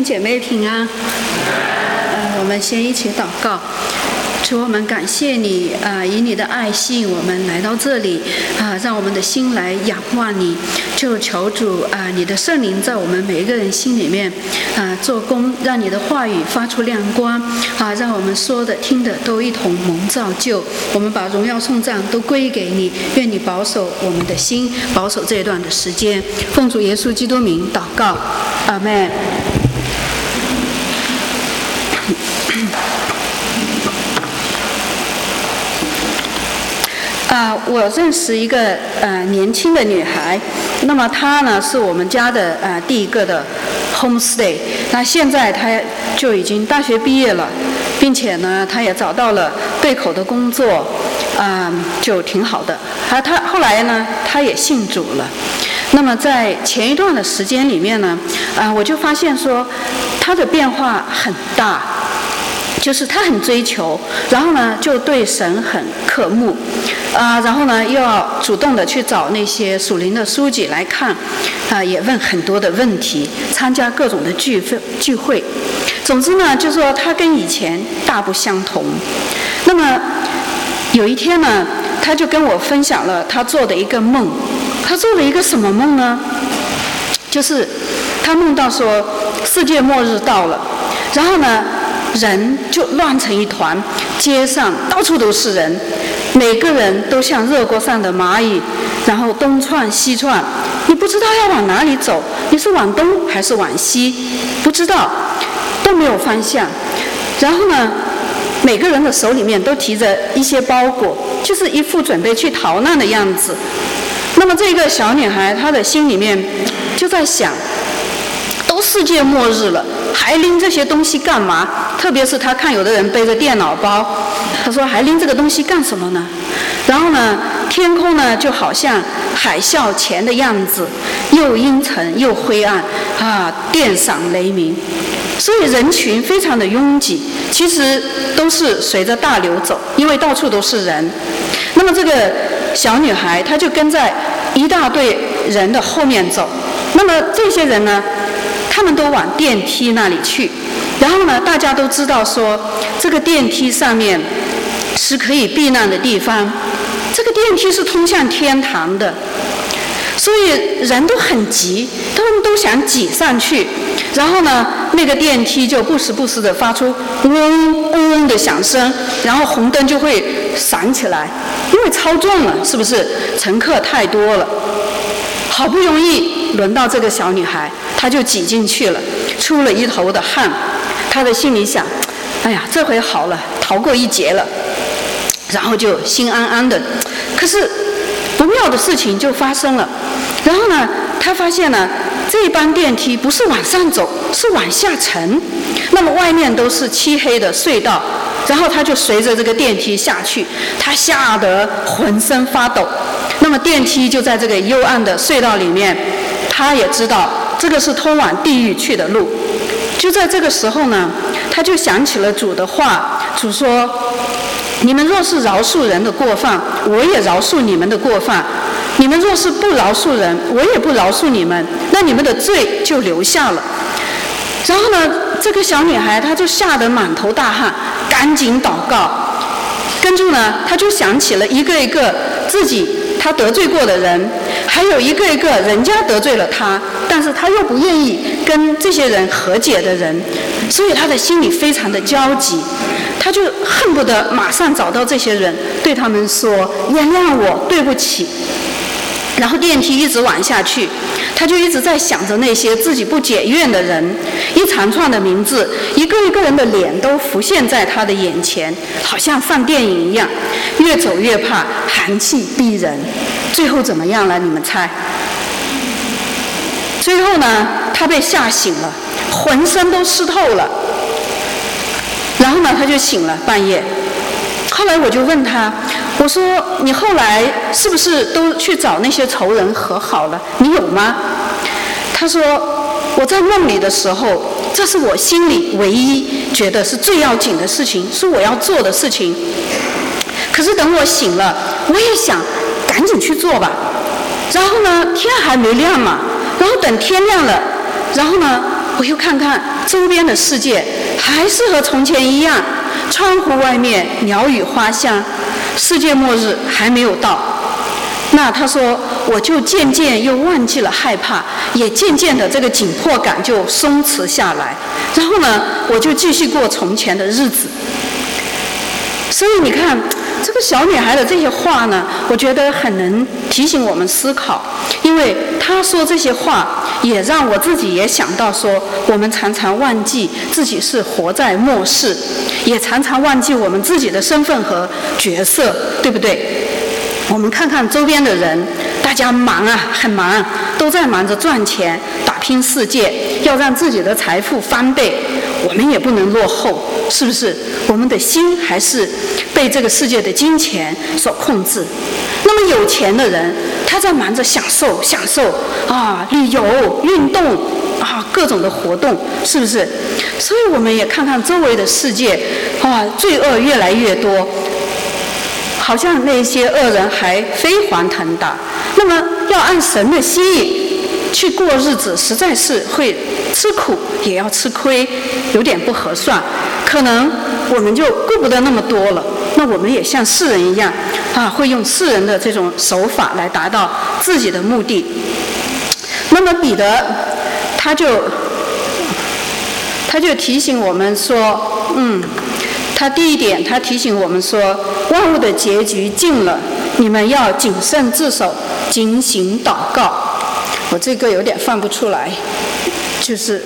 姐妹平安。我们先一起祷告。主，我们感谢你以你的爱吸引我们来到这里让我们的心来仰望你。就求主你的圣灵在我们每一个人心里面做工，让你的话语发出亮光让我们说的听的都一同蒙造就。我们把荣耀颂赞都归给你，愿你保守我们的心，保守这一段的时间。奉主耶稣基督名祷告，阿们。我认识一个年轻的女孩，那么她呢是我们家的第一个的 homestay。那现在她就已经大学毕业了，并且呢她也找到了对口的工作，就挺好的。她后来呢她也信主了。那么在前一段的时间里面呢，我就发现说她的变化很大。就是他很追求，然后呢就对神很渴慕，然后呢又要主动的去找那些属灵的书籍来看，也问很多的问题，参加各种的聚会。总之呢，就说他跟以前大不相同。那么有一天呢，他就跟我分享了他做的一个梦。他做了一个什么梦呢？就是他梦到说世界末日到了，然后呢人就乱成一团，街上到处都是人，每个人都像热锅上的蚂蚁，然后东窜西窜，你不知道要往哪里走，你是往东还是往西，不知道，都没有方向。然后呢，每个人的手里面都提着一些包裹，就是一副准备去逃难的样子。那么这个小女孩她的心里面就在想，都世界末日了，还拎这些东西干嘛？特别是他看有的人背着电脑包，他说还拎这个东西干什么呢？然后呢，天空呢就好像海啸前的样子，又阴沉又灰暗电闪雷鸣，所以人群非常的拥挤，其实都是随着大流走，因为到处都是人。那么这个小女孩她就跟在一大队人的后面走，那么这些人呢，他们都往电梯那里去，然后呢大家都知道说这个电梯上面是可以避难的地方，这个电梯是通向天堂的，所以人都很急，他们都想挤上去。然后呢那个电梯就不时不时的发出嗡嗡嗡的响声，然后红灯就会闪起来，因为超重了，是不是？乘客太多了。好不容易轮到这个小女孩，她就挤进去了，出了一头的汗。她的心里想，哎呀，这回好了，逃过一劫了，然后就心安安的。可是不妙的事情就发生了。然后呢她发现呢，这班电梯不是往上走，是往下沉，那么外面都是漆黑的隧道，然后她就随着这个电梯下去，她吓得浑身发抖。那么电梯就在这个幽暗的隧道里面，她也知道这个是通往地狱去的路。就在这个时候呢，她就想起了主的话，主说，你们若是饶恕人的过犯，我也饶恕你们的过犯，你们若是不饶恕人，我也不饶恕你们，那你们的罪就留下了。然后呢这个小女孩她就吓得满头大汗，赶紧祷告。跟住呢她就想起了一个一个自己她得罪过的人，还有一个一个人家得罪了她，但是她又不愿意跟这些人和解的人，所以她的心里非常的焦急。她就恨不得马上找到这些人，对他们说，原谅我，对不起。然后电梯一直往下去，他就一直在想着那些自己不解怨的人，一长串的名字，一个一个人的脸都浮现在他的眼前，好像上电影一样，越走越怕，寒气逼人。最后怎么样了？你们猜？最后呢，他被吓醒了，浑身都湿透了。然后呢，他就醒了，半夜。后来我就问他，我说你后来是不是都去找那些仇人和好了？你有吗？他说我在梦里的时候，这是我心里唯一觉得是最要紧的事情，是我要做的事情。可是等我醒了，我也想赶紧去做吧。然后呢天还没亮嘛，然后等天亮了，然后呢我又看看周边的世界，还是和从前一样，窗户外面鸟语花香，世界末日还没有到。那他说，我就渐渐又忘记了害怕，也渐渐的这个紧迫感就松弛下来。然后呢，我就继续过从前的日子。所以你看，这个小女孩的这些话呢，我觉得很能提醒我们思考，因为她说这些话，也让我自己也想到说，我们常常忘记自己是活在末世，也常常忘记我们自己的身份和角色，对不对？我们看看周边的人，大家忙啊，很忙，都在忙着赚钱，打拼世界，要让自己的财富翻倍。我们也不能落后，是不是？我们的心还是被这个世界的金钱所控制。那么有钱的人，他在忙着享受啊，旅游、运动啊，各种的活动，是不是？所以我们也看看周围的世界啊，罪恶越来越多。好像那些恶人还飞黄腾达，那么要按神的心意去过日子，实在是会吃苦也要吃亏，有点不合算。可能我们就顾不得那么多了，那我们也像世人一样啊，会用世人的这种手法来达到自己的目的。那么彼得他就提醒我们说，他第一点，他提醒我们说，万物的结局近了，你们要谨慎自守，警醒祷告。我这个有点放不出来，就是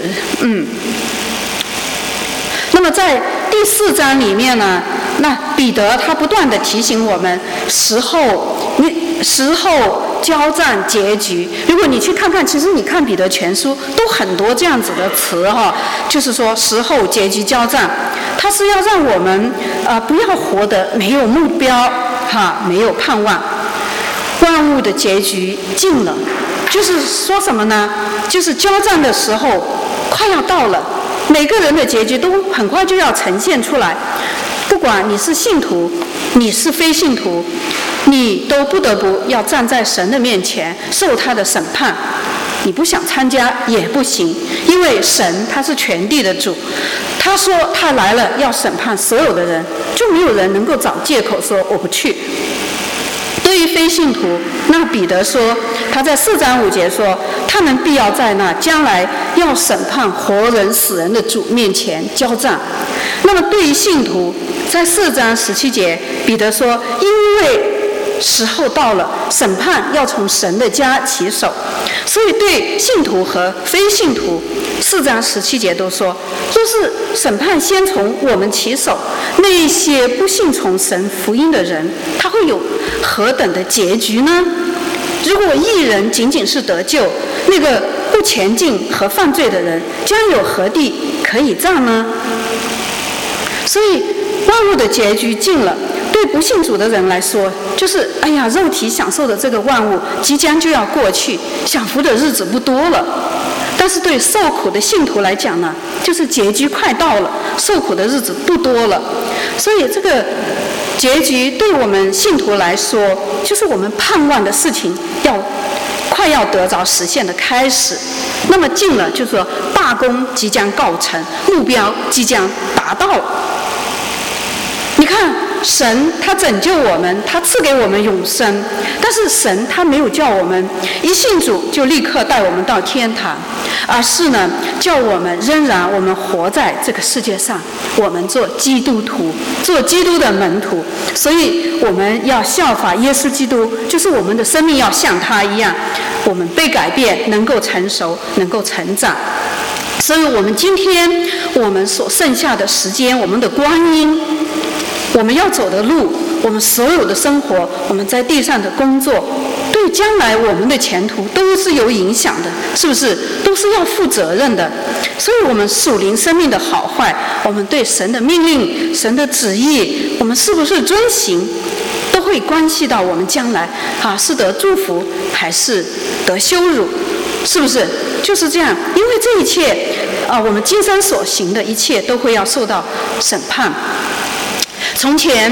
那么在第4章里面呢，那彼得他不断地提醒我们，时候交战结局。如果你去看看，其实你看彼得全书都很多这样子的词哈，就是说时候结局交战，它是要让我们不要活得没有目标没有盼望。万物的结局近了，就是说什么呢？就是交战的时候快要到了，每个人的结局都很快就要呈现出来。不管你是信徒，你是非信徒，你都不得不要站在神的面前受他的审判。你不想参加也不行，因为神他是全地的主，他说他来了要审判所有的人，就没有人能够找借口说我不去。对于非信徒，那彼得说，他在4章5节说，他们必要在那将来要审判活人死人的主面前交战。那么对于信徒，在4章17节，彼得说，因为时候到了，审判要从神的家起手。所以对信徒和非信徒，4章17节都说，就是审判先从我们起手，那些不信从神福音的人，他会有何等的结局呢？如果义人仅仅是得救，那个不前进和犯罪的人将有何地可以站呢？所以万物的结局近了，对不信主的人来说，就是肉体享受的这个万物即将就要过去，享福的日子不多了。但是对受苦的信徒来讲呢，就是结局快到了，受苦的日子不多了。所以这个结局对我们信徒来说，就是我们盼望的事情快要得着实现的开始。那么近了，就是说大功即将告成，目标即将达到。你看，神他拯救我们，他赐给我们永生，但是神他没有叫我们一信主就立刻带我们到天堂，而是呢叫我们仍然我们活在这个世界上，我们做基督徒，做基督的门徒。所以我们要效法耶稣基督，就是我们的生命要像他一样，我们被改变，能够成熟，能够成长。所以我们今天我们所剩下的时间，我们的光阴，我们要走的路，我们所有的生活，我们在地上的工作，对将来我们的前途都是有影响的，是不是？都是要负责任的。所以我们属灵生命的好坏，我们对神的命令、神的旨意，我们是不是遵行，都会关系到我们将来是得祝福还是得羞辱，是不是？就是这样。因为这一切我们今生所行的一切都会要受到审判。从前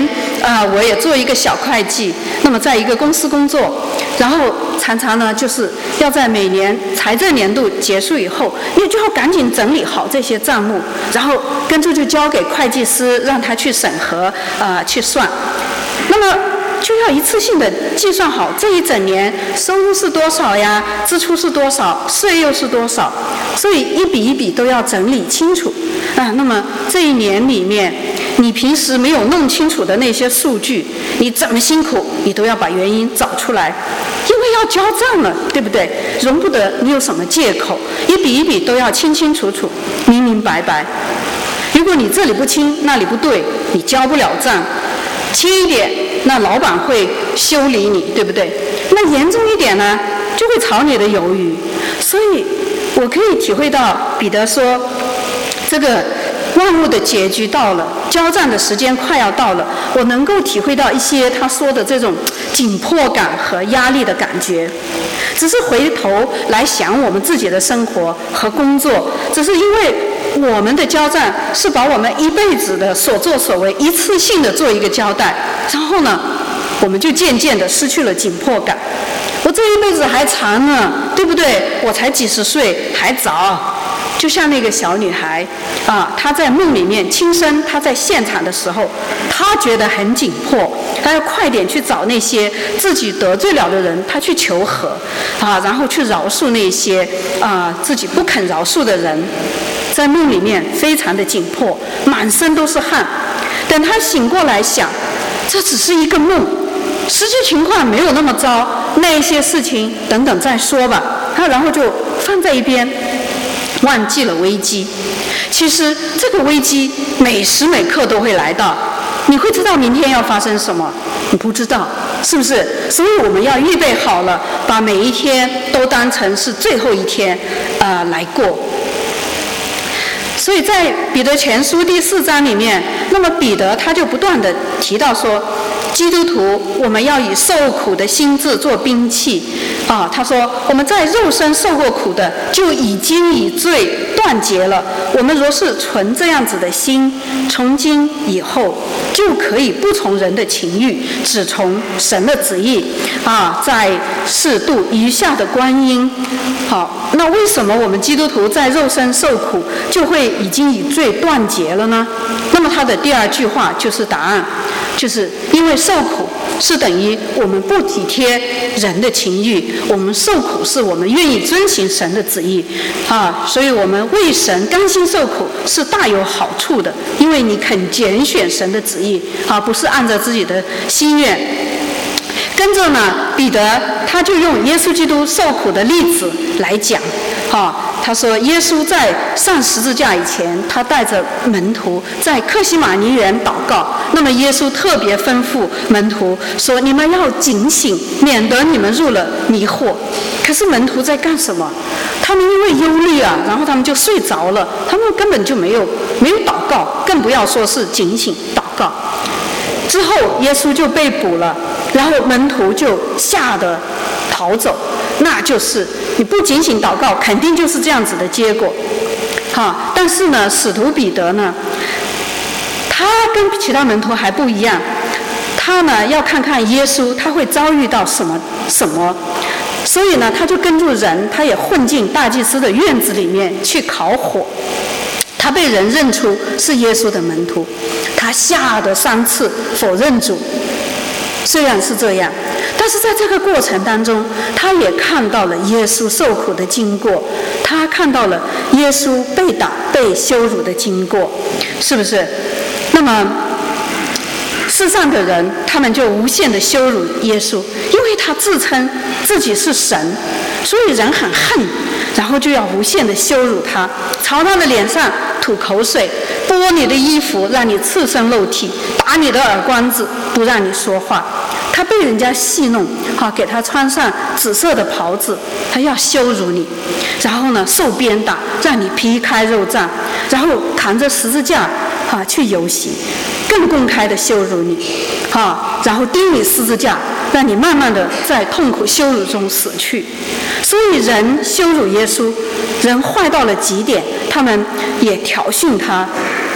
我也做一个小会计，那么在一个公司工作，然后常常呢就是要在每年财政年度结束以后，你就要赶紧整理好这些账目，然后跟着就交给会计师让他去审核去算，那么就要一次性的计算好这一整年收入是多少呀，支出是多少，税又是多少，所以一笔一笔都要整理清楚那么这一年里面，你平时没有弄清楚的那些数据，你怎么辛苦，你都要把原因找出来，因为要交账了，对不对？容不得你有什么借口，一笔一笔都要清清楚楚，明明白白。如果你这里不清，那里不对，你交不了账。轻一点，那老板会修理你，对不对？那严重一点呢，就会炒你的鱿鱼。所以我可以体会到彼得说，这个万物的结局到了，交账的时间快要到了，我能够体会到一些他说的这种紧迫感和压力的感觉。只是回头来想我们自己的生活和工作，只是因为我们的交账是把我们一辈子的所作所为一次性的做一个交代，然后呢，我们就渐渐的失去了紧迫感。我这一辈子还长呢，对不对？我才几十岁，还早。就像那个小女孩她在梦里面亲身，她在现场的时候，她觉得很紧迫，她要快点去找那些自己得罪了的人，她去求和然后去饶恕那些自己不肯饶恕的人。在梦里面非常的紧迫，满身都是汗。等她醒过来想，这只是一个梦，实际情况没有那么糟，那一些事情等等再说吧。然后就放在一边，忘记了危机。其实这个危机每时每刻都会来到，你会知道明天要发生什么？你不知道，是不是？所以我们要预备好了，把每一天都当成是最后一天来过。所以在彼得前书第4章里面，那么彼得他就不断地提到说，基督徒我们要以受苦的心志做兵器他说我们在肉身受过苦的，就已经以罪断绝了。我们若是存这样子的心，从今以后就可以不从人的情欲，只从神的旨意在世度余下的光阴。好，那为什么我们基督徒在肉身受苦就会已经以罪断绝了呢？那么他的第2句话就是答案，就是因为受苦是等于我们不体贴人的情欲，我们受苦是我们愿意遵行神的旨意所以我们为神甘心受苦是大有好处的，因为你肯拣选神的旨意不是按照自己的心愿。跟着呢，彼得他就用耶稣基督受苦的例子来讲他说耶稣在上十字架以前，他带着门徒在客西马尼园祷告。那么耶稣特别吩咐门徒说，你们要警醒，免得你们入了迷惑。可是门徒在干什么？他们因为忧虑然后他们就睡着了，他们根本就没有祷告，更不要说是警醒祷告。之后耶稣就被捕了，然后门徒就吓得逃走。那就是你不警醒祷告，肯定就是这样子的结果但是呢，使徒彼得呢，他跟其他门徒还不一样，他呢要看看耶稣他会遭遇到什么，所以呢他就跟住人，他也混进大祭司的院子里面去烤火。他被人认出是耶稣的门徒，他吓得3次否认主。虽然是这样，但是在这个过程当中，他也看到了耶稣受苦的经过，他看到了耶稣被打被羞辱的经过，是不是？那么世上的人他们就无限的羞辱耶稣，因为他自称自己是神，所以人很恨，然后就要无限的羞辱他，朝他的脸上吐口水，剥你的衣服让你赤身露体，打你的耳光子不让你说话。他被人家戏弄给他穿上紫色的袍子，他要羞辱你，然后呢受鞭打，让你皮开肉绽，然后扛着十字架去游行，更公开的羞辱你然后钉你十字架，让你慢慢的在痛苦羞辱中死去。所以人羞辱耶稣，人坏到了极点，他们也挑衅他，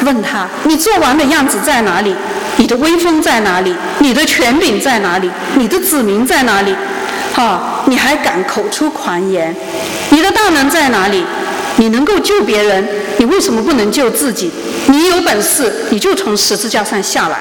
问他：你做王的样子在哪里？你的威风在哪里？你的权柄在哪里？你的子民在哪里？你还敢口出狂言？你的大能在哪里？你能够救别人，你为什么不能救自己？你有本事，你就从十字架上下来。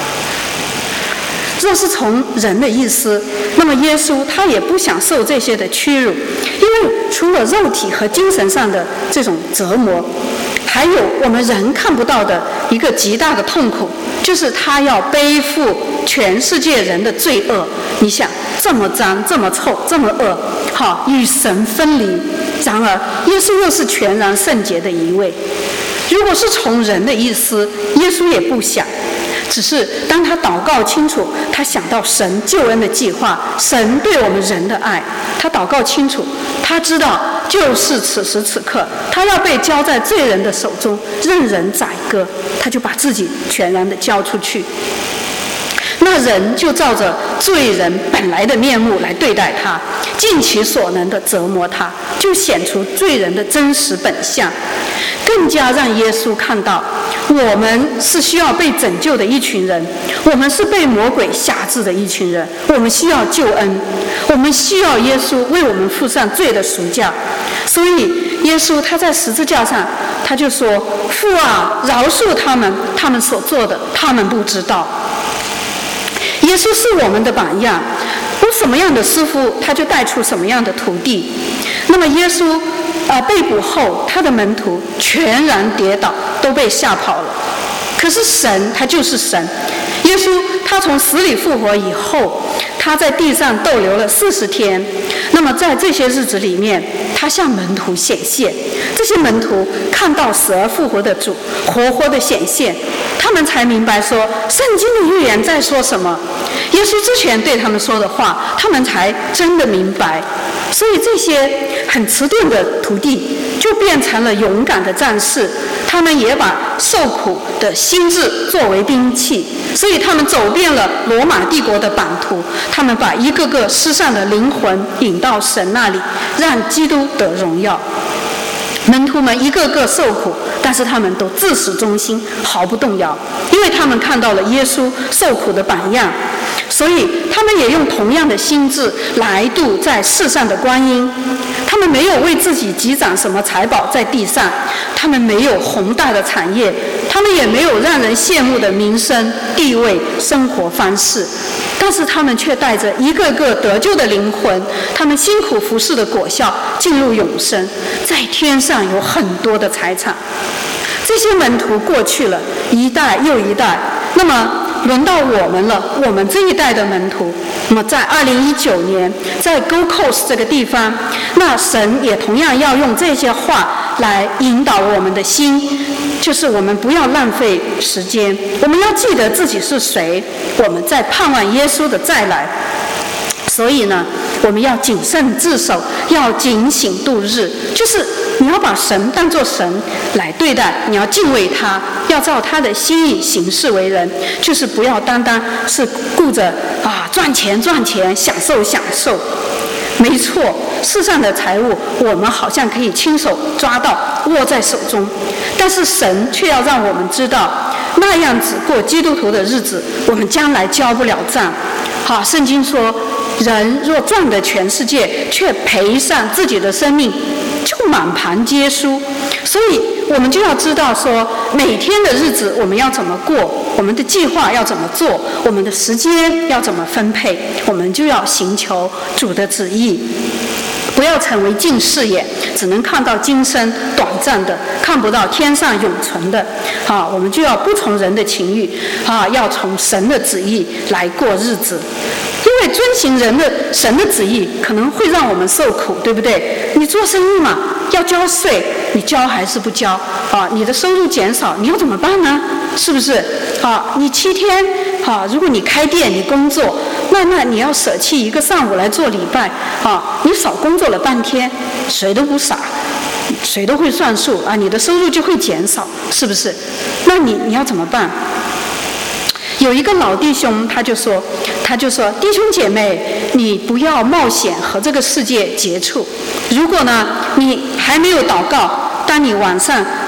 若是从人的意思，那么耶稣他也不想受这些的屈辱，因为除了肉体和精神上的这种折磨，还有我们人看不到的一个极大的痛苦，就是他要背负全世界人的罪恶。你想，这么脏，这么臭，这么恶，与神分离。然而耶稣又是全然圣洁的一位。如果是从人的意思，耶稣也不想，只是当他祷告清楚，他想到神救恩的计划，神对我们人的爱，他祷告清楚，他知道就是此时此刻他要被交在罪人的手中，任人宰割，他就把自己全然的交出去。那人就照着罪人本来的面目来对待他，尽其所能的折磨他，就显出罪人的真实本相，更加让耶稣看到我们是需要被拯救的一群人，我们是被魔鬼辖制的一群人，我们需要救恩，我们需要耶稣为我们付上罪的赎价。所以耶稣他在十字架上他就说：父啊，饶恕他们，他们所做的他们不知道。耶稣是我们的榜样，有什么样的师傅他就带出什么样的徒弟。那么耶稣被捕后，他的门徒全然跌倒，都被吓跑了。可是神他就是神，耶稣他从死里复活以后，他在地上逗留了40天。那么在这些日子里面，他向门徒显现，这些门徒看到死而复活的主活活的显现，他们才明白说圣经的预言在说什么，耶稣之前对他们说的话，他们才真的明白。所以这些很迟钝的徒弟就变成了勇敢的战士，他们也把受苦的心志作为兵器，所以他们走遍了罗马帝国的版图，他们把一个个失丧的灵魂引到神那里，让基督得荣耀。门徒们一个个受苦，但是他们都自始忠心，毫不动摇，因为他们看到了耶稣受苦的榜样，所以他们也用同样的心志来度在世上的光阴。他们没有为自己积攒什么财宝在地上，他们没有宏大的产业，他们也没有让人羡慕的名声、地位、生活方式，但是他们却带着一个个得救的灵魂，他们辛苦服侍的果效进入永生，在天上有很多的财产。这些门徒过去了，一代又一代，那么轮到我们了，我们这一代的门徒。那么在2019年，在 Gold Coast 这个地方，那神也同样要用这些话来引导我们的心，就是我们不要浪费时间，我们要记得自己是谁，我们在盼望耶稣的再来。所以呢，我们要谨慎自守，要警醒度日，就是你要把神当作神来对待，你要敬畏他，要照他的心意行事为人，就是不要单单是顾着赚钱享受。没错，世上的财物我们好像可以亲手抓到握在手中，但是神却要让我们知道，那样子过基督徒的日子，我们将来交不了账。圣经说，人若赚得全世界，却赔上自己的生命，就满盘皆输。所以我们就要知道说，每天的日子我们要怎么过，我们的计划要怎么做，我们的时间要怎么分配，我们就要寻求主的旨意，不要成为近视眼，只能看到今生短暂的，看不到天上永存的。我们就要不从人的情欲，要从神的旨意来过日子。因为遵行神的旨意可能会让我们受苦，对不对？你做生意嘛，要交税，你交还是不交？你的收入减少，你要怎么办呢？是不是？你7天，如果你开店，你工作，那你要舍弃一个上午来做礼拜，你少工作了半天，谁都不傻，谁都会算数你的收入就会减少，是不是？那你要怎么办？有一个老弟兄他就说弟兄姐妹，你不要冒险和这个世界接触。如果呢你还没有祷告，当你晚上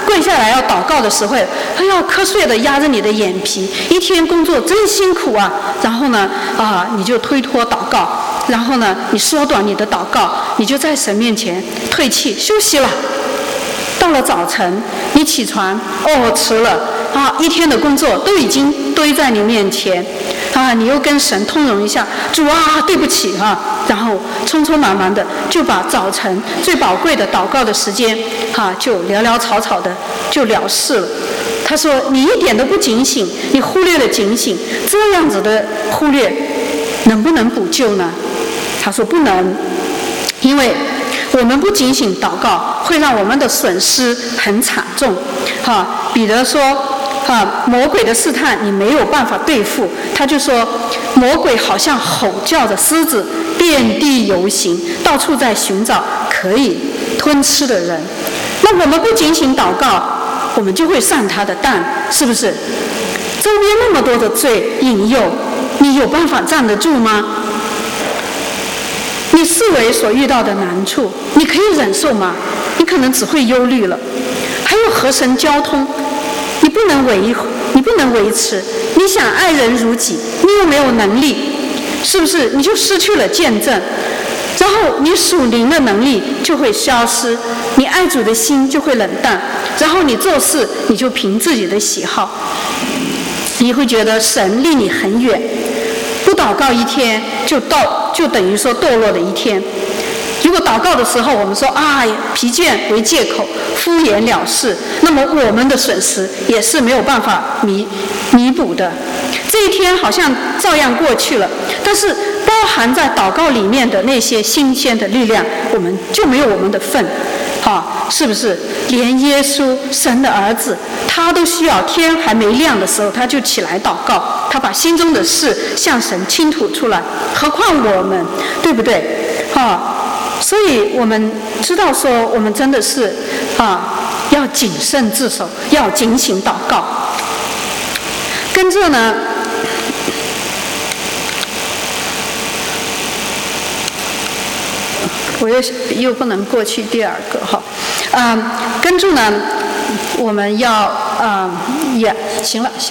跪下来要祷告的时候，哎呀，瞌睡的压着你的眼皮，一天工作真辛苦啊。然后呢，你就推脱祷告，然后呢，你缩短你的祷告，你就在神面前退气休息了。到了早晨，你起床，迟了一天的工作都已经堆在你面前你又跟神通融一下，主啊，对不起然后匆匆忙忙的就把早晨最宝贵的祷告的时间就潦潦草草的就了事了。他说你一点都不警醒，你忽略了警醒，这样子的忽略能不能补救呢？他说不能，因为我们不警醒祷告，会让我们的损失很惨重。彼得说，魔鬼的试探你没有办法对付。他就说，魔鬼好像吼叫的狮子，遍地游行，到处在寻找可以吞吃的人。那我们不警醒祷告，我们就会上他的当，是不是？周边那么多的罪引诱，你有办法站得住吗？你思维所遇到的难处，你可以忍受吗？你可能只会忧虑了。还有和神交通，你不能维持。你想爱人如己，你又没有能力，是不是？你就失去了见证，然后你属灵的能力就会消失，你爱主的心就会冷淡，然后你做事你就凭自己的喜好，你会觉得神离你很远。不祷告一天就等于说堕落的一天。如果祷告的时候我们说疲倦为借口，敷衍了事，那么我们的损失也是没有办法弥补的。这一天好像照样过去了，但是包含在祷告里面的那些新鲜的力量，我们就没有我们的份。是不是？连耶稣神的儿子，他都需要天还没亮的时候他就起来祷告，他把心中的事向神倾吐出来，何况我们，对不对？所以我们知道说，我们真的是要谨慎自守，要警醒祷告。跟着呢，我又不能过去第二个跟住呢，我们要也行了，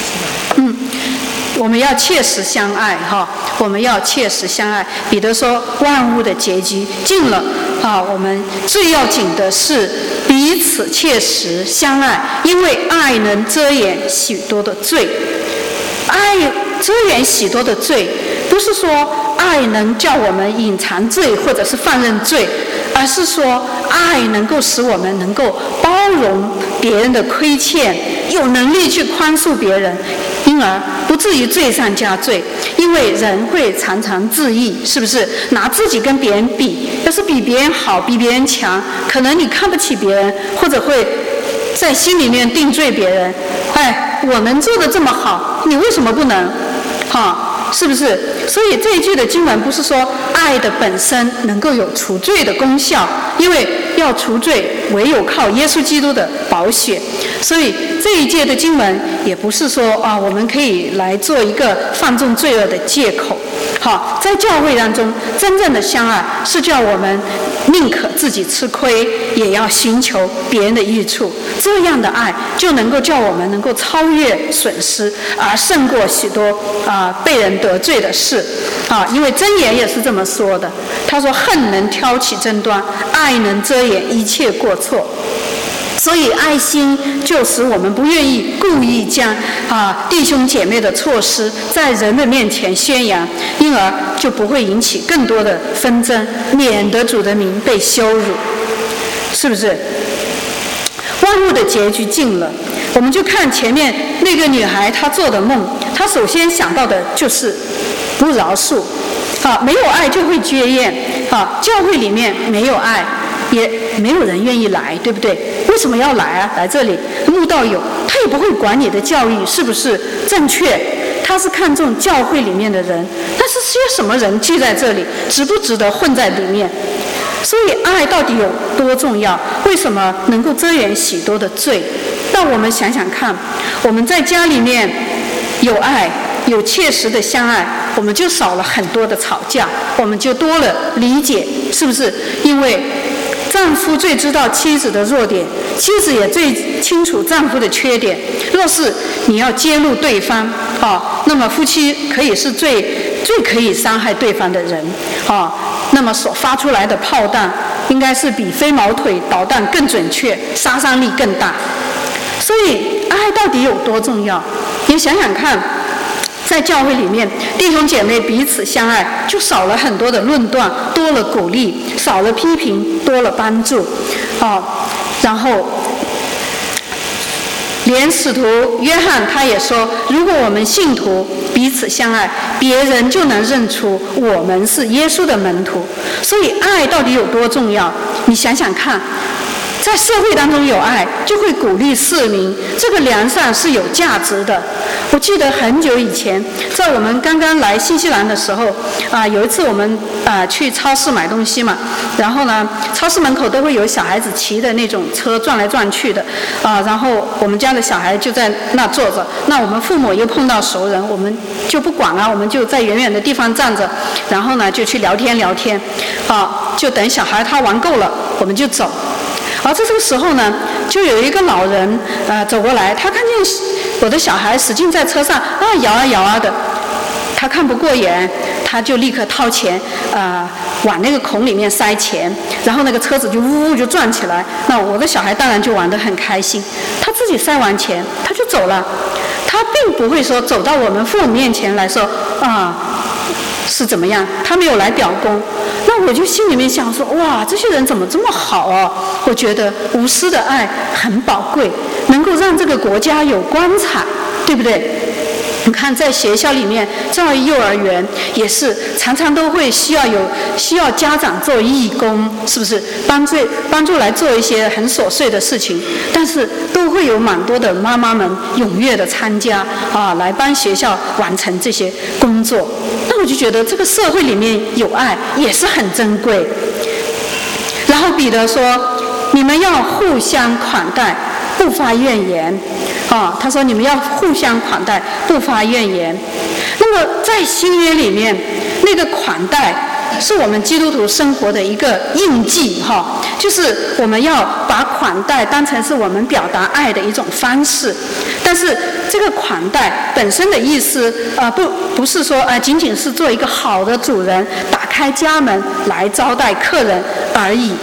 我们要切实相爱我们要切实相爱。彼得说，万物的结局尽了我们最要紧的是彼此切实相爱，因为爱能遮掩许多的罪。爱遮掩许多的罪，不是说爱能叫我们隐藏罪或者是放任罪，而是说爱能够使我们能够包容别人的亏欠，有能力去宽恕别人，因而不至于罪上加罪。因为人会常常自义，是不是？拿自己跟别人比，要是比别人好，比别人强，可能你看不起别人，或者会在心里面定罪别人。我能做得这么好，你为什么不能？是不是？所以这一句的经文不是说爱的本身能够有除罪的功效，因为要除罪唯有靠耶稣基督的宝血。所以这一节的经文也不是说我们可以来做一个放纵罪恶的借口。在教会当中真正的相爱是叫我们宁可自己吃亏，也要寻求别人的益处。这样的爱就能够叫我们能够超越损失，而胜过许多被人得罪的事。因为箴言也是这么说的，他说恨能挑起争端，爱能遮掩一切过错。所以爱心就使我们不愿意故意将弟兄姐妹的错失在人的面前宣扬，因而就不会引起更多的纷争，免得主的名被羞辱，是不是？万物的结局尽了，我们就看前面那个女孩她做的梦，她首先想到的就是不饶恕。没有爱就会绝厌。教会里面没有爱，也没有人愿意来，对不对？为什么要来啊？来这里慕道友，他也不会管你的教育是不是正确，他是看重教会里面的人，但是些什么人聚在这里，值不值得混在里面？所以爱到底有多重要？为什么能够遮掩许多的罪？让我们想想看，我们在家里面有爱，有切实的相爱，我们就少了很多的吵架，我们就多了理解，是不是？因为丈夫最知道妻子的弱点，妻子也最清楚丈夫的缺点。若是你要揭露对方，那么夫妻可以是最可以伤害对方的人，那么所发出来的炮弹应该是比飞毛腿导弹更准确，杀伤力更大。所以爱到底有多重要？你想想看，在教会里面，弟兄姐妹彼此相爱，就少了很多的论断，多了鼓励，少了批评，多了帮助，然后连使徒约翰他也说，如果我们信徒彼此相爱，别人就能认出我们是耶稣的门徒。所以爱到底有多重要？你想想看，在社会当中有爱，就会鼓励市民，这个良善是有价值的。我记得很久以前，在我们刚刚来新西兰的时候，有一次我们去超市买东西嘛，然后呢，超市门口都会有小孩子骑的那种车转来转去的，然后我们家的小孩就在那坐着，那我们父母又碰到熟人，我们就不管了，我们就在远远的地方站着，然后呢就去聊天，就等小孩他玩够了，我们就走。而这个时候呢，就有一个老人走过来，他看见我的小孩使劲在车上摇啊摇啊的，他看不过眼，他就立刻掏钱往那个孔里面塞钱，然后那个车子就呜呜就转起来。那我的小孩当然就玩得很开心，他自己塞完钱他就走了，他并不会说走到我们父母面前来说是怎么样，他没有来表功。那我就心里面想说，哇，这些人怎么这么好哦？我觉得无私的爱很宝贵，能够让这个国家有光彩，对不对？你看，在学校里面，在幼儿园也是常常都会需要家长做义工，是不是帮助来做一些很琐碎的事情，但是都会有蛮多的妈妈们踊跃的参加来帮学校完成这些工作。那我就觉得这个社会里面有爱也是很珍贵。然后彼得说，你们要互相款待，不发怨言。他说你们要互相款待，不发怨言。那么在新约里面，那个款待是我们基督徒生活的一个印记，就是我们要把款待当成是我们表达爱的一种方式。但是这个款待本身的意思不是说仅仅是做一个好的主人，打开家门来招待客人而已。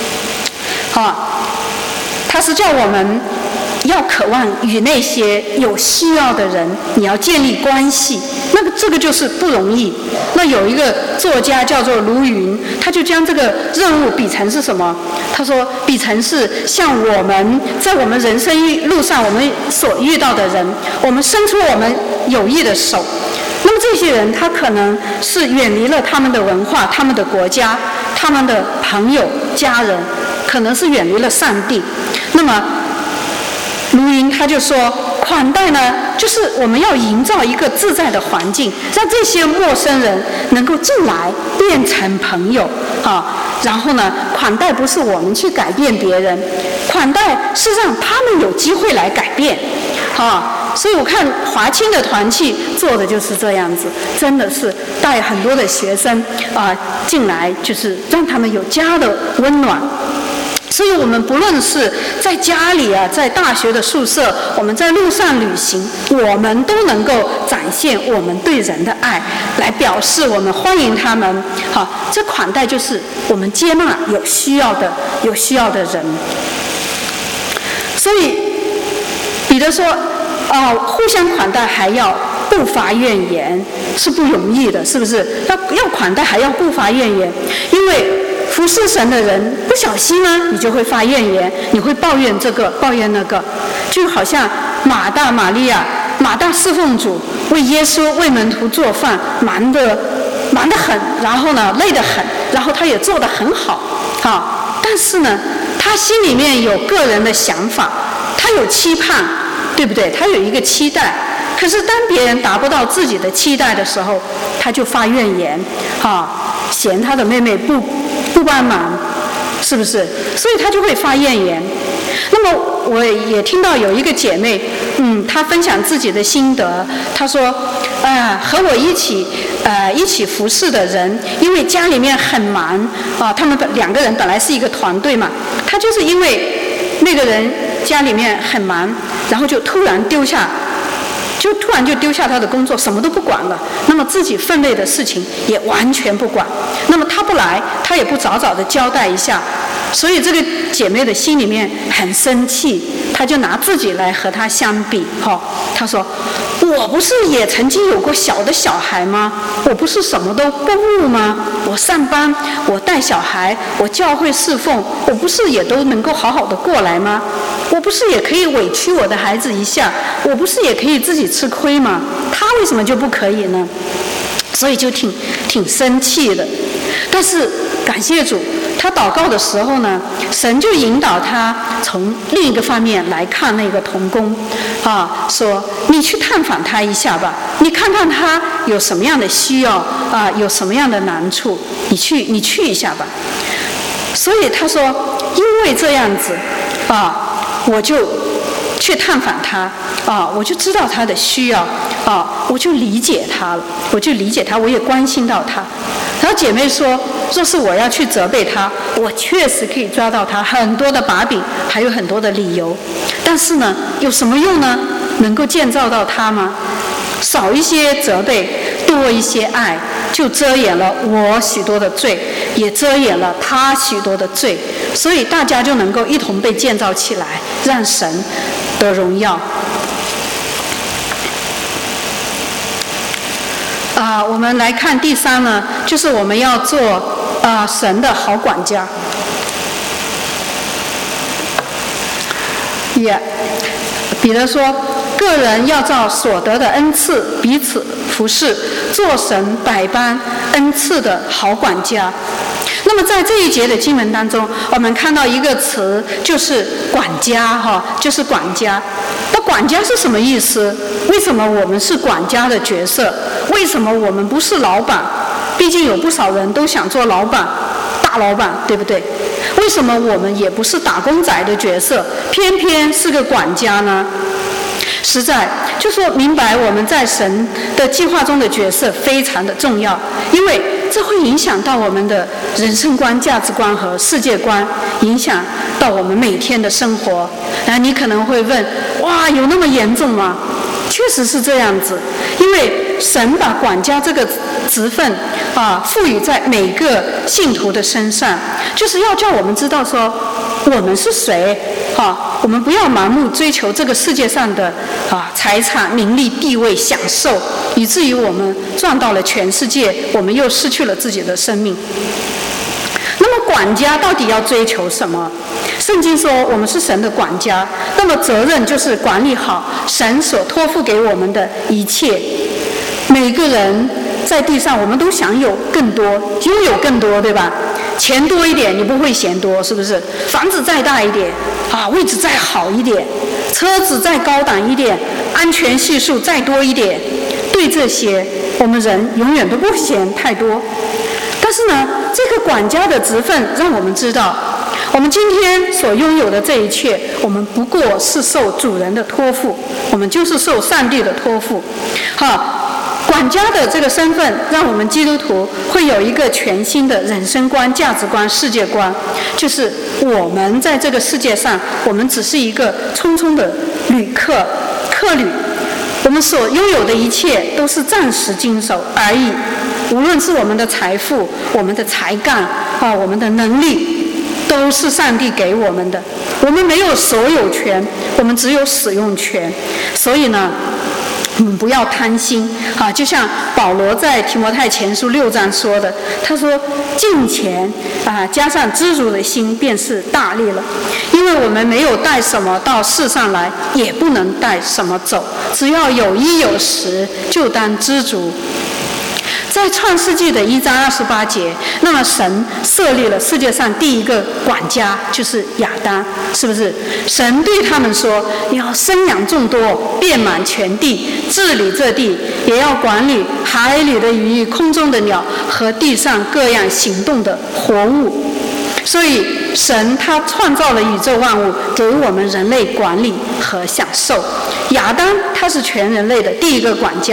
它是叫我们要渴望与那些有需要的人，你要建立关系，这个就是不容易。那有一个作家叫做卢云，他就将这个任务比成是什么？他说比成是像我们在我们人生路上我们所遇到的人，我们伸出我们友谊的手。那么这些人他可能是远离了他们的文化、他们的国家、他们的朋友、家人，可能是远离了上帝。那么卢云他就说，款待呢，就是我们要营造一个自在的环境，让这些陌生人能够进来变成朋友然后呢，款待不是我们去改变别人，款待是让他们有机会来改变所以我看华清的团契做的就是这样子，真的是带很多的学生进来，就是让他们有家的温暖。所以我们不论是在家里在大学的宿舍，我们在路上旅行，我们都能够展现我们对人的爱，来表示我们欢迎他们。这款待就是我们接纳有需要的人。所以彼得说互相款待还要不发怨言，是不容易的，是不是？要款待还要不发怨言，因为服侍神的人不小心呢，你就会发怨言，你会抱怨这个抱怨那个，就好像马大玛利亚，马大侍奉主，为耶稣为门徒做饭，忙得很，然后呢累得很，然后他也做得很好但是呢他心里面有个人的想法，他有期盼，对不对？他有一个期待，可是当别人达不到自己的期待的时候，他就发怨言嫌他的妹妹不帮忙，是不是？所以他就会发怨言。那么我也听到有一个姐妹她分享自己的心得，她说和我一起一起服侍的人，因为家里面很忙啊，他们2个人本来是一个团队嘛，他就是因为那个人家里面很忙，然后就突然就丢下他的工作，什么都不管了。那么自己分内的事情也完全不管。那么他不来，他也不早早的交代一下，所以这个姐妹的心里面很生气，她就拿自己来和他相比，她说：“我不是也曾经有过小的小孩吗？我不是什么都不务吗？我上班，我带小孩，我教会侍奉，我不是也都能够好好的过来吗？我不是也可以委屈我的孩子一下，我不是也可以自己吃亏吗？他为什么就不可以呢？”所以就挺生气的。但是感谢主，他祷告的时候呢，神就引导他从另一个方面来看那个童工啊，说你去探访他一下吧，你看看他有什么样的需要啊，有什么样的难处，你去一下吧。所以他说，因为这样子啊，我就去探访他啊，我就知道他的需要啊，我就理解他了，我也关心到他。然后姐妹说，若是我要去责备他，我确实可以抓到他很多的把柄，还有很多的理由。但是呢，有什么用呢？能够建造到他吗？少一些责备，多一些爱，就遮掩了我许多的罪，也遮掩了他许多的罪。所以大家就能够一同被建造起来，让神得荣耀。我们来看第3呢，就是我们要做神的好管家。彼得说，个人要照所得的恩赐彼此服侍，做神百般恩赐的好管家。那么在这一节的经文当中，我们看到一个词，就是管家就是管家。那管家是什么意思？为什么我们是管家的角色？为什么我们不是老板？毕竟有不少人都想做老板，大老板，对不对？为什么我们也不是打工仔的角色，偏偏是个管家呢？实在就说明白我们在神的计划中的角色非常的重要，因为这会影响到我们的人生观、价值观和世界观，影响到我们每天的生活。然后你可能会问，哇，有那么严重吗？确实是这样子，因为神把管家这个职分赋予在每个信徒的身上，就是要叫我们知道说我们是谁我们不要盲目追求这个世界上的财产、名利、地位、享受，以至于我们赚到了全世界，我们又失去了自己的生命。那么管家到底要追求什么？圣经说我们是神的管家，那么责任就是管理好神所托付给我们的一切。每个人在地上，我们都想有更多，拥有更多，对吧？钱多一点你不会嫌多，是不是？房子再大一点位置再好一点，车子再高档一点，安全系数再多一点，对这些我们人永远都不嫌太多。但是呢，这个管家的职分让我们知道，我们今天所拥有的这一切，我们不过是受主人的托付，我们就是受上帝的托付。管家的这个身份让我们基督徒会有一个全新的人生观、价值观、世界观，就是我们在这个世界上，我们只是一个匆匆的客旅，我们所拥有的一切都是暂时经手而已。无论是我们的财富、我们的才干我们的能力，都是上帝给我们的，我们没有所有权，我们只有使用权。所以呢，我们不要贪心就像保罗在提摩太前书6章说的，他说敬虔加上知足的心便是大利了。因为我们没有带什么到世上来，也不能带什么走，只要有衣有食，就当知足。在创世纪的1章28节，那么神设立了世界上第一个管家，就是亚当，是不是？神对他们说，你要生养众多，遍满全地，治理这地，也要管理海里的鱼、空中的鸟和地上各样行动的活物。所以神他创造了宇宙万物，给我们人类管理和享受。亚当他是全人类的第一个管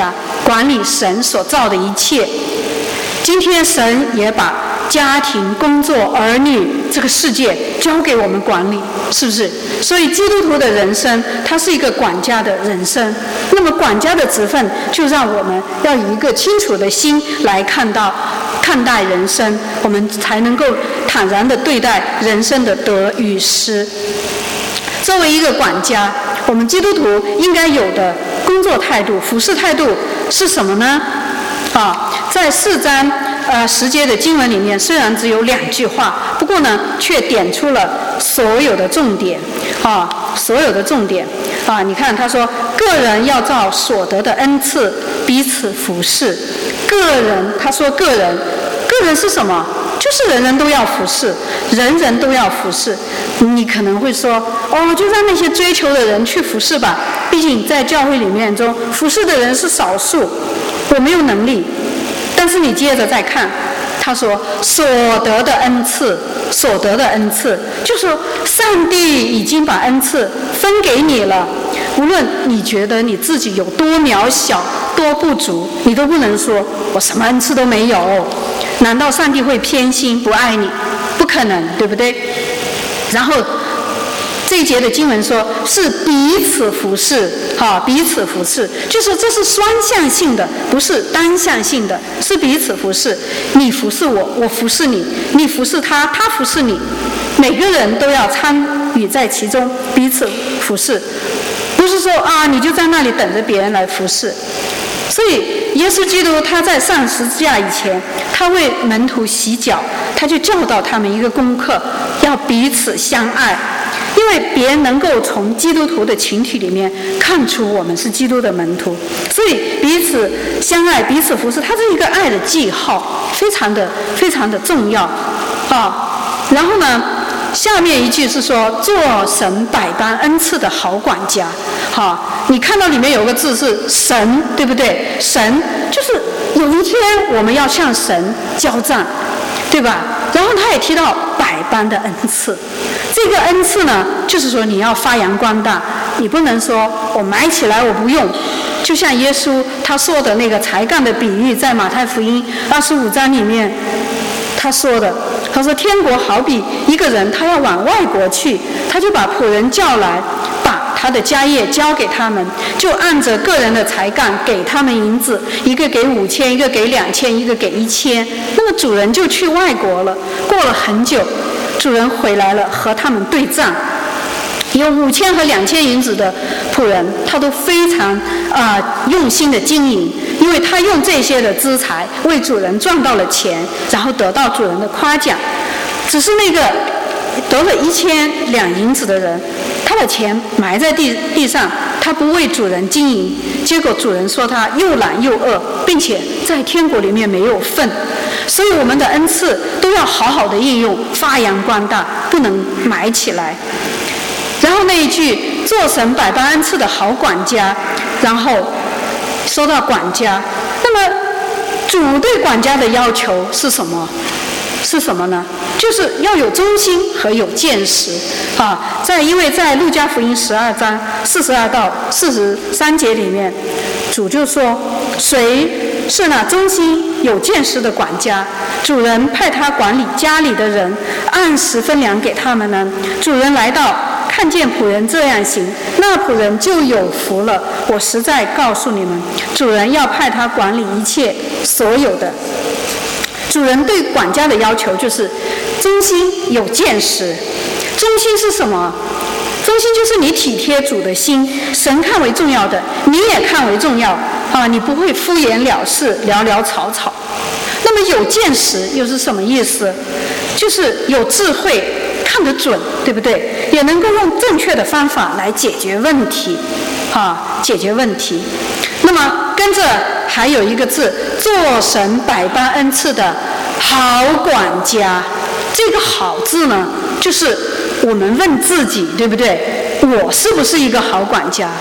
管理神所造的一切。今天神也把家庭、工作、儿女这个世界交给我们管理，是不是？所以基督徒的人生，它是一个管家的人生。那么管家的职分，就让我们要以一个清楚的心来看待人生，我们才能够坦然地对待人生的得与失。作为一个管家，我们基督徒应该有的工作态度、服事态度是什么呢？在4章10节的经文里面，虽然只有2句话，不过呢，却点出了所有的重点所有的重点你看他说，个人要照所得的恩赐彼此服事。他说个人是什么？就是人人都要服事，人人都要服事。你可能会说，就让那些追求的人去服事吧，毕竟在教会里面中服事的人是少数，我没有能力。但是你接着再看，他说所得的恩赐，就是说上帝已经把恩赐分给你了，无论你觉得你自己有多渺小、多不足，你都不能说我什么恩赐都没有。难道上帝会偏心不爱你？不可能，对不对？然后这一节的经文说是彼此服事，彼此服事，就是这是双向性的，不是单向性的，是彼此服事。你服事我，我服事你，你服事他，他服事你，每个人都要参与在其中，彼此服事，不是说你就在那里等着别人来服事。所以耶稣基督他在上十字架以前，他为门徒洗脚，他就教导他们一个功课，要彼此相爱。因为别人能够从基督徒的群体里面看出我们是基督的门徒，所以彼此相爱、彼此服事，它是一个爱的记号，非常的重要然后呢，下面一句是说做神百般恩赐的好管家。你看到里面有个字是神，对不对？神就是有一天我们要向神交账，对吧？然后他也提到百般的恩赐。这个恩赐呢，就是说你要发扬光大，你不能说我买起来我不用。就像耶稣他说的那个才干的比喻，在马太福音25章里面他说的，他说天国好比一个人，他要往外国去，他就把仆人叫来，把他的家业交给他们，就按着个人的才干给他们银子，一个给5000，一个给2000，一个给1000。那么主人就去外国了，过了很久，主人回来了，和他们对账。有5000和2000银子的仆人，他都非常用心的经营，因为他用这些的资财为主人赚到了钱，然后得到主人的夸奖。只是那个得了1000两银子的人，他的钱埋在地上，他不为主人经营，结果主人说他又懒又饿，并且在天国里面没有份。所以我们的恩赐都要好好的应用，发扬光大，不能埋起来。然后那一句做神百般恩赐的好管家，然后说到管家，那么主对管家的要求是什么？是什么呢？就是要有忠心和有见识因为在路加福音12章42到43节里面，主就说谁是那忠心有见识的管家，主人派他管理家里的人，按时分粮给他们呢。主人来到，看见仆人这样行，那仆人就有福了。我实在告诉你们，主人要派他管理一切所有的。主人对管家的要求就是忠心有见识。忠心是什么？忠心就是你体贴主的心，神看为重要的，你也看为重要你不会敷衍了事，潦潦草草。那么有见识又是什么意思？就是有智慧，看得准，对不对？也能够用正确的方法来解决问题解决问题。那么跟着还有一个字，做神百般恩赐的好管家。这个好字呢，就是我们问自己，对不对？我是不是一个好管家？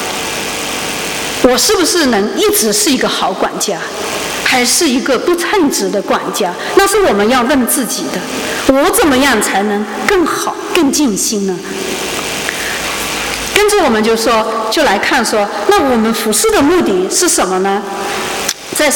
我是不是能一直是一个好管家，还是一个不称职的管家？那是我们要问自己的。我怎么样才能更好更尽心呢？ 跟着我们就来看说，那我们服事的目的是什么呢？在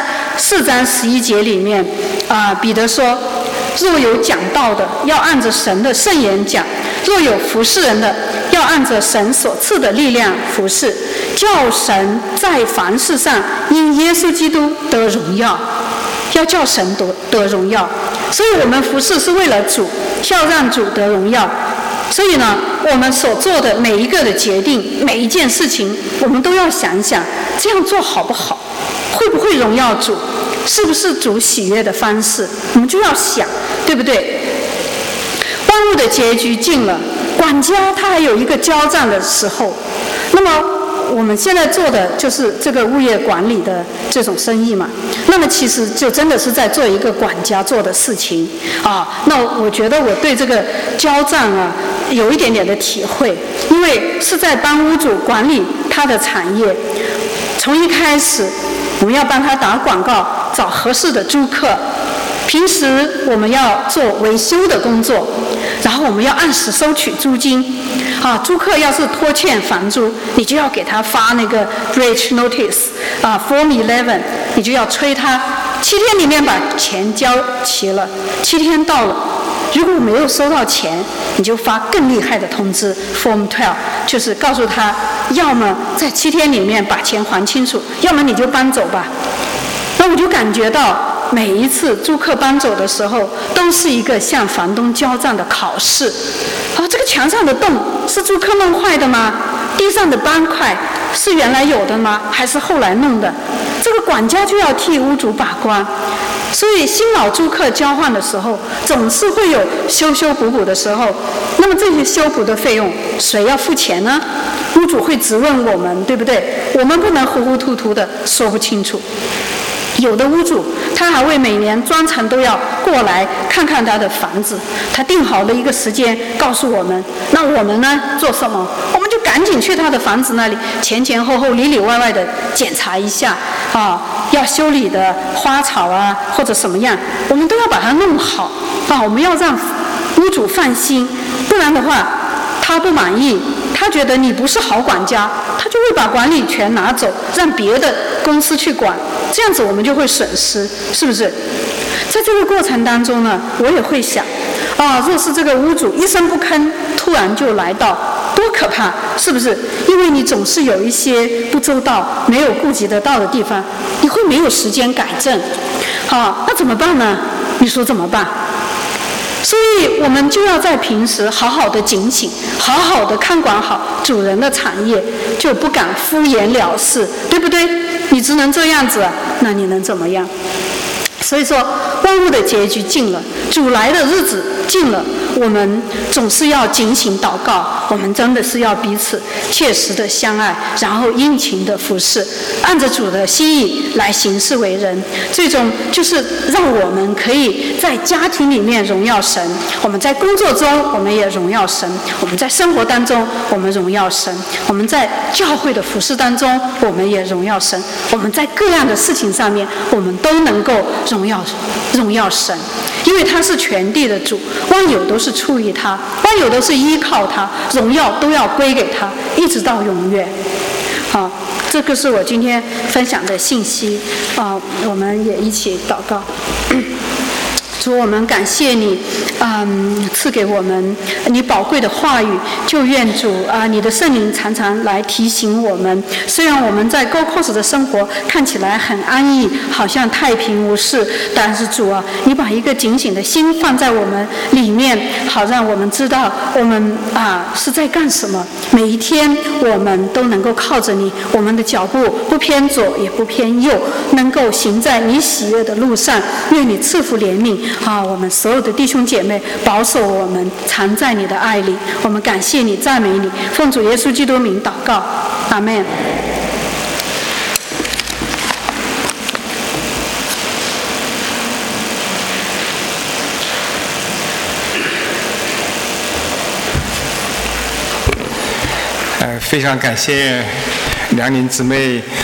4章11节里面，彼得说，若有讲道的，要按着神的圣言讲；若有服事人的，要按着神所赐的力量服事，叫神在凡事上因耶稣基督得荣耀。要叫神得荣耀，所以我们服事是为了主，要让主得荣耀。所以呢，我们所做的每一个的决定，每一件事情，我们都要想想，这样做好不好，会不会荣耀主，是不是主喜悦的方式，我们就要想，对不对？万物的结局近了，管家他还有一个交账的时候，那么我们现在做的就是这个物业管理的这种生意嘛，那么其实就真的是在做一个管家做的事情那我觉得我对这个交账有一点点的体会，因为是在帮屋主管理他的产业，从一开始我们要帮他打广告，找合适的租客，平时我们要做维修的工作，然后我们要按时收取租金租客要是拖欠房租，你就要给他发那个 breach notice Form 11，你就要催他7天里面把钱交齐了，7天到了，如果没有收到钱，你就发更厉害的通知 Form 12，就是告诉他，要么在7天里面把钱还清楚，要么你就搬走吧。那我就感觉到每一次租客搬走的时候，都是一个向房东交账的考试。这个墙上的洞是租客弄坏的吗？地上的斑块是原来有的吗？还是后来弄的？这个管家就要替屋主把关。所以新老租客交换的时候，总是会有修补补的时候。那么这些修补的费用，谁要付钱呢？屋主会质问我们，对不对？我们不能糊糊涂涂的说不清楚。有的屋主他还会每年专程都要过来看看他的房子，他定好了一个时间告诉我们，那我们呢做什么？我们就赶紧去他的房子那里前后里里外外的检查一下要修理的花草或者什么样，我们都要把它弄好我们要让屋主放心，不然的话他不满意，他觉得你不是好管家，他就会把管理权拿走，让别的公司去管，这样子我们就会损失，是不是？在这个过程当中呢，我也会想若是这个屋主一声不吭突然就来到，多可怕，是不是？因为你总是有一些不周到没有顾及得到的地方，你会没有时间改正那怎么办呢？你说怎么办？所以我们就要在平时好好的警醒，好好的看管好主人的产业，就不敢敷衍了事，对不对？你只能这样子那你能怎么样？所以说万物的结局近了，主来的日子近了，我们总是要警醒祷告，我们真的是要彼此切实的相爱，然后殷勤的服侍，按着主的心意来行事为人，最终就是让我们可以在家庭里面荣耀神，我们在工作中我们也荣耀神，我们在生活当中我们荣耀神，我们在教会的服侍当中我们也荣耀神，我们在各样的事情上面我们都能够荣耀神，因为他是全地的主，万有都是出于他，万有都是依靠他，荣耀都要归给他，一直到永远。好，这个是我今天分享的信息我们也一起祷告。主，我们感谢你赐给我们你宝贵的话语，就愿主你的圣灵常常来提醒我们，虽然我们在 Go Course 的生活看起来很安逸，好像太平无事，但是主你把一个警醒的心放在我们里面，好让我们知道我们是在干什么，每一天我们都能够靠着你，我们的脚步不偏左也不偏右，能够行在你喜悦的路上，愿你赐福怜悯我们所有的弟兄姐妹，保守我们藏在你的爱里。我们感谢你，赞美你，奉主耶稣基督名祷告，阿们。 非常感谢梁宁姊妹